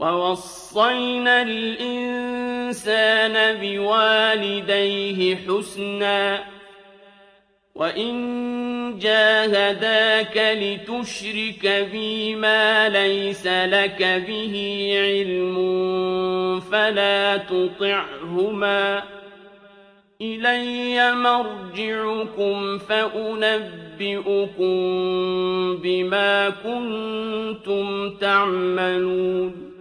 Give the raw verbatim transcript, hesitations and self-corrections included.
وَوَصَّيْنَا الْإِنسَانَ بِوَالِدَيْهِ حُسْنًا ۖ وَإِن جَاهَدَاكَ لِتُشْرِكَ بِي مَا لَيْسَ لَكَ بِهِ عِلْمٌ فَلَا تُطِعْهُمَا ۚ إِلَيَّ مَرْجِعُكُمْ فَأُنَبِّئُكُم بِمَا كُنتُمْ تَعْمَلُونَ